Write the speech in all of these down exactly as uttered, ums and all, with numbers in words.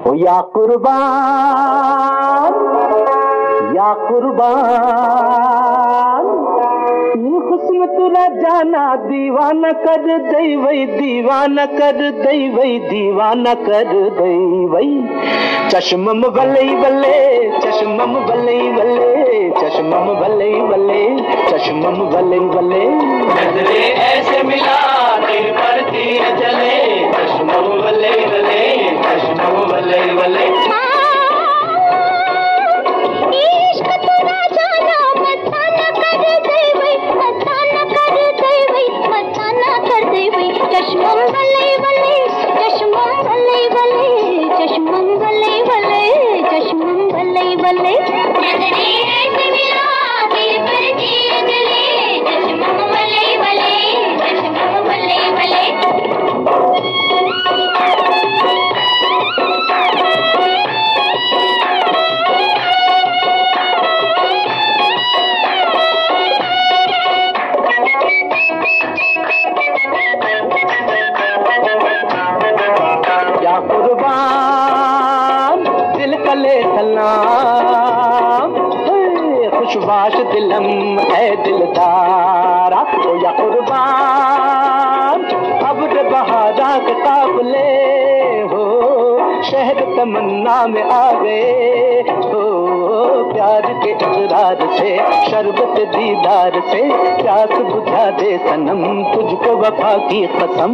ओ या कुर्बान या कुर्बान, ये हुस्न तेरा जाना दीवाना कर दई वही, दीवाना कर दई वही, दीवाना कर दई वही। चश्मम बल्ले बल्ले, चश्मम बल्ले बल्ले, चश्मम बल्ले बल्ले, चश्मम बल्ले बल्ले। नजरे ऐसे मिला दिल पर तीर चले, चश्मम बल्ले बल्ले, चश्मम बल्ले बल्ले। चश्मम बल्ले बल्ले, चश्मम बल्ले बल्ले, चश्मम बल्ले बल्ले, चश्मम बल्ले बल्ले। नजरे ऐसे मिला दिल पर तीर चले, चश्मम बल्ले बल्ले, चश्मम बल्ले बल्ले। कुर्बान दिल कले सलाम, खुशबाश दिलम है दिलदारा। ओ या कुर्बान अब्र बहारा के काबले हो, शहर तमन्ना में आ गए हो। प्यार के इकरार से, शरबत दीदार से, प्यास बुझा दे सनम, तुझको वफा की कसम।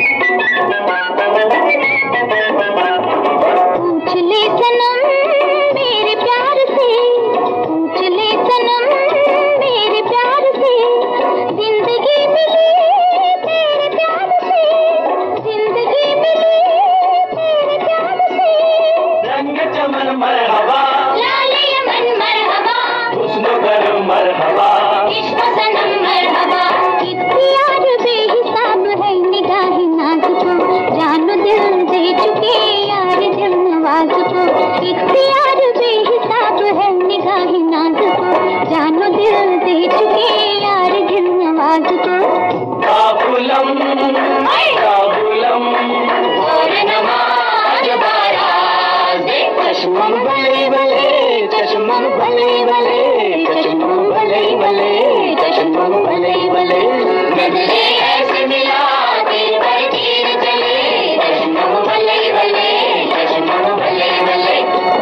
पूछ ले सनम मेरे प्यार से, पूछ ले सनम मेरे प्यार से, जिंदगी मिली तेरे प्यार से, जिंदगी मिली तेरे प्यार से। रंग चमन मरहबा, लाले यमन मरहबा, हुस्न करो मरहबा, इश्क सनम मरहबा। इख्तियार बेहिसाब है निगाह नाज़ुको, जानो दिल दे चुके यार दिल नवाज को। इख्तियार बेहिसाब है निगाह नाज़ुको, जानो दिल दे चुके यार दिल नवाज को। काबुलम काबुलम और नमाज बाराज, चश्मम बले बले, चश्मम बले बले, चश्मम बले बले, चश्मम बले बले। नजरे ऐसे मिला दिल पर तीर चले, चश्मम बले बले, चश्मम बले बले।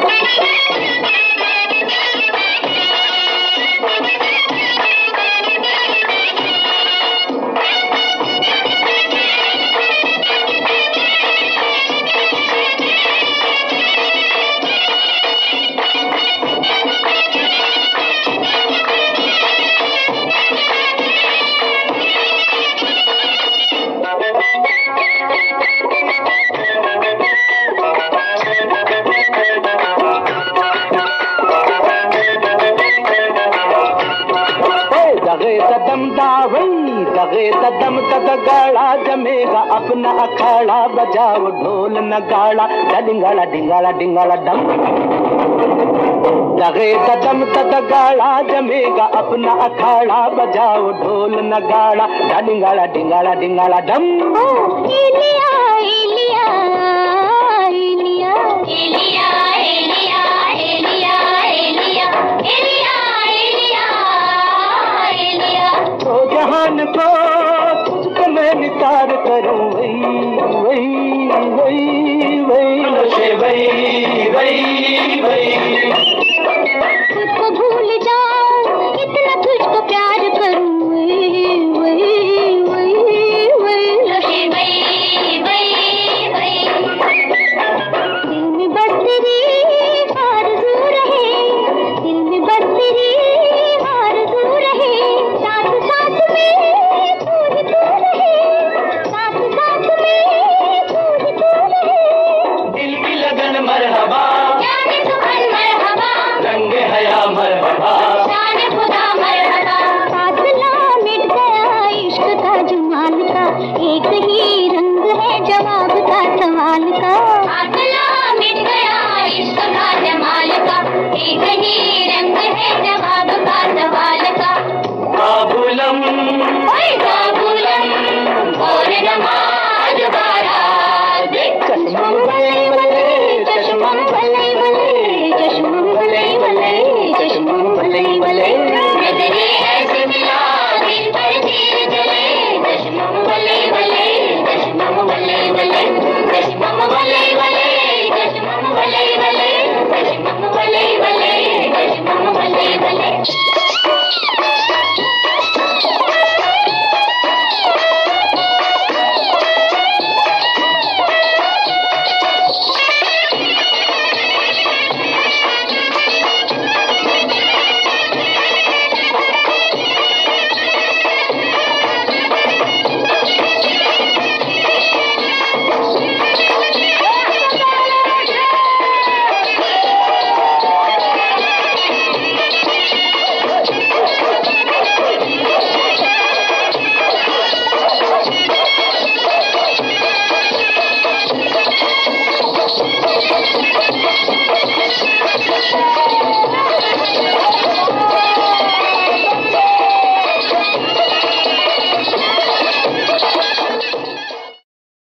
दगे कदम दावई, दगे कदम तद गाड़ा जमेगा अपना अखाड़ा, बजाओ ढोल नगाड़ा, डिंगाड़ा डिंगाड़ा डिंगाड़ा डम। दगे कदम तद गाड़ा जमेगा अपना अखाड़ा, बजाओ ढोल नगाड़ा, डिंगाड़ा डिंगाड़ा डिंगाड़ा डम। एलिया एलिया एलिया एलिया एलिया एलिया एलिया एलिया एलिया। तो जहान को तुझको मैं निसार करूं, वही वही वही वही वही वही वही।